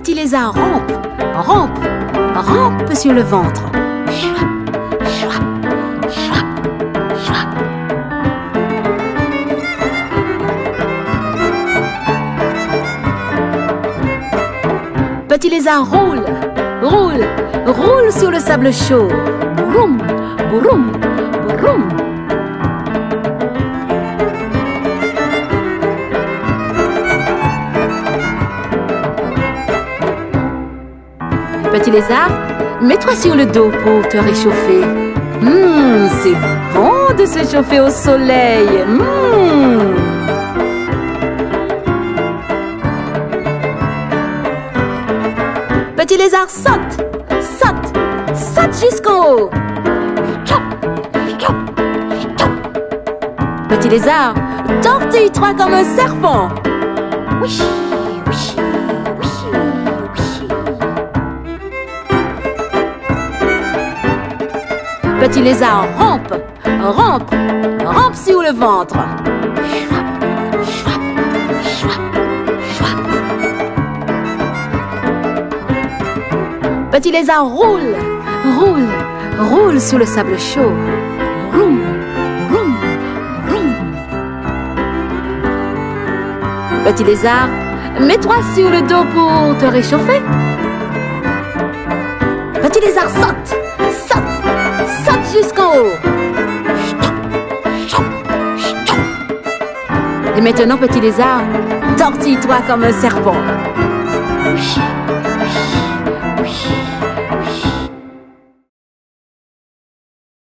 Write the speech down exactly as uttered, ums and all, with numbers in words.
Petit lézard rampe, rampe, rampe sur le ventre. Petit lézard roule, roule, roule sur le sable chaud. Boum, boum, boum. Petit lézard, mets-toi sur le dos pour te réchauffer. Mmh, c'est bon de se chauffer au soleil. Mmh. Petit lézard saute, saute, saute jusqu'en haut. Petit lézard, tortille-toi comme un serpent. Oui, oui, oui, oui. Petit lézard rampe, rampe, rampe sur le ventre. Petit lézard roule, roule, roule sur le sable chaud. Vroom, vroom, vroom. Petit lézard, mets-toi sur le dos pour te réchauffer. Petit lézard saute, saute, saute jusqu'en haut. Et maintenant, petit lézard, tortille-toi comme un serpent.